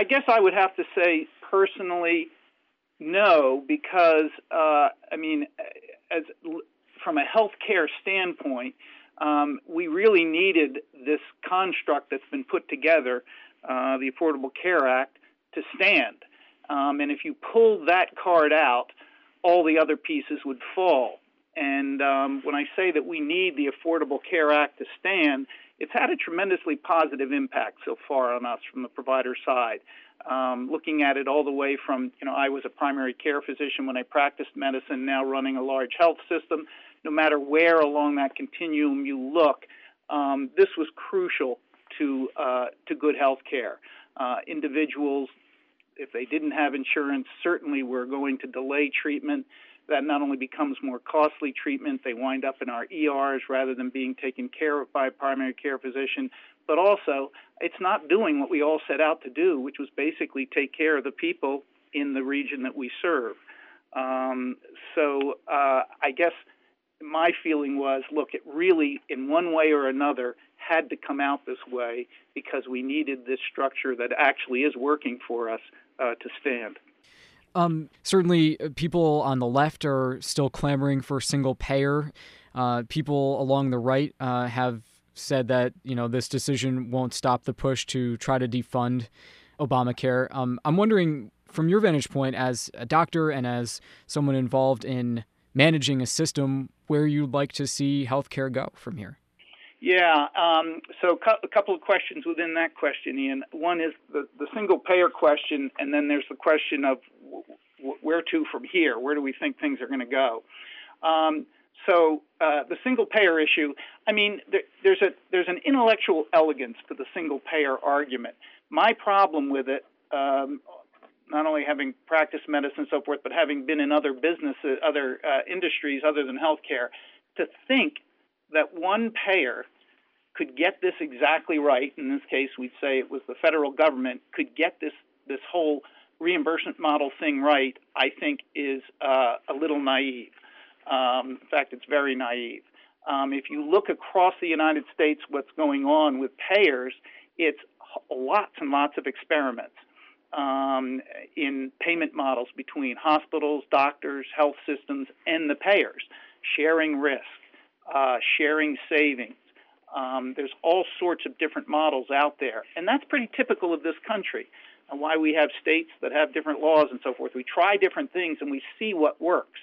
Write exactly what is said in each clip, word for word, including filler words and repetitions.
I guess I would have to say personally, no, because uh, I mean, as from a healthcare standpoint, um, we really needed this construct that's been put together, uh, the Affordable Care Act, to stand. Um, and if you pull that card out, all the other pieces would fall. And um, when I say that we need the Affordable Care Act to stand, it's had a tremendously positive impact so far on us from the provider side. Um, looking at it all the way from, you know, I was a primary care physician when I practiced medicine, now running a large health system. No matter where along that continuum you look, um, this was crucial to uh, to good health care. Uh, individuals, if they didn't have insurance, certainly were going to delay treatment. That not only becomes more costly treatment, they wind up in our E Rs rather than being taken care of by a primary care physician, but also it's not doing what we all set out to do, which was basically take care of the people in the region that we serve. Um, so uh, I guess my feeling was, look, it really, in one way or another, had to come out this way because we needed this structure that actually is working for us uh, to stand. Um, certainly, people on the left are still clamoring for single payer. Uh, people along the right uh, have said that, you know, this decision won't stop the push to try to defund Obamacare. Um, I'm wondering, from your vantage point as a doctor and as someone involved in managing a system, where you'd like to see healthcare go from here. Yeah, um, so a couple of questions within that question, Ian. One is the, the single payer question, and then there's the question of w- where to from here. Where do we think things are going to go? Um, so uh, the single payer issue, I mean, there, there's a there's an intellectual elegance to the single payer argument. My problem with it, um, not only having practiced medicine and so forth, but having been in other businesses, other uh, industries other than healthcare, to think that one payer could get this exactly right. In this case, we'd say it was the federal government could get this this whole reimbursement model thing right, I think is uh, a little naive. Um, in fact, it's very naive. Um, if you look across the United States, what's going on with payers, it's lots and lots of experiments um, in payment models between hospitals, doctors, health systems, and the payers, sharing risk. Uh, sharing savings. Um, there's all sorts of different models out there. And that's pretty typical of this country and why we have states that have different laws and so forth. We try different things and we see what works.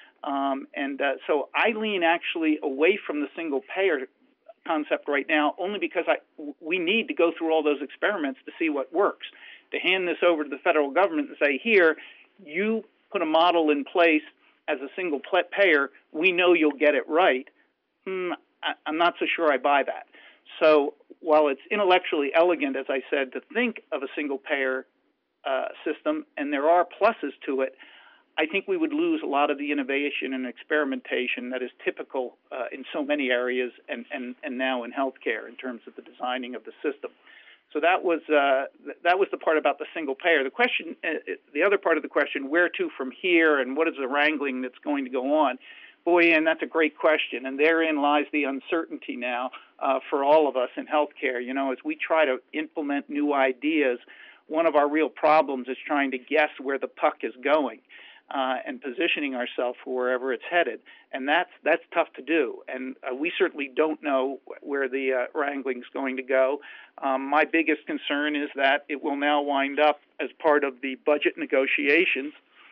Um, and uh, so I lean actually away from the single payer concept right now only because I, we need to go through all those experiments to see what works. To hand this over to the federal government and say, here, you put a model in place as a single payer, we know you'll get it right. Hmm, I, I'm not so sure I buy that. So while it's intellectually elegant, as I said, to think of a single-payer uh, system, and there are pluses to it, I think we would lose a lot of the innovation and experimentation that is typical uh, in so many areas and, and, and now in healthcare in terms of the designing of the system. So that was uh, that was the part about the single payer. The question, uh, the other part of the question, where to from here, and what is the wrangling that's going to go on? Boy, Ian, that's a great question, and therein lies the uncertainty now uh, for all of us in healthcare. You know, as we try to implement new ideas, one of our real problems is trying to guess where the puck is going uh, and positioning ourselves for wherever it's headed, and that's that's tough to do. And uh, we certainly don't know where the uh, wrangling's going to go. Um, my biggest concern is that it will now wind up as part of the budget negotiations.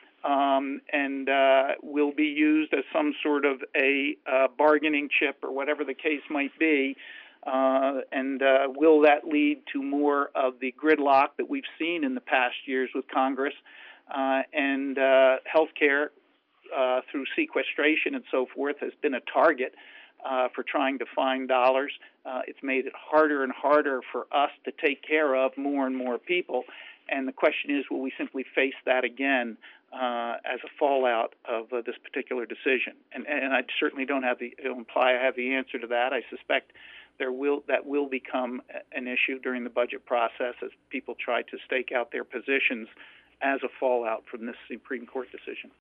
Um, and uh, will be used as some sort of a uh, bargaining chip or whatever the case might be. Uh, and uh, will that lead to more of the gridlock that we've seen in the past years with Congress uh, and uh, healthcare uh, through sequestration and so forth has been a target uh, for trying to find dollars. Uh, it's made it harder and harder for us to take care of more and more people. And the question is, will we simply face that again uh, as a fallout of uh, this particular decision? And, and I certainly don't have the don't imply I have the answer to that. I suspect there will that will become an issue during the budget process as people try to stake out their positions as a fallout from this Supreme Court decision.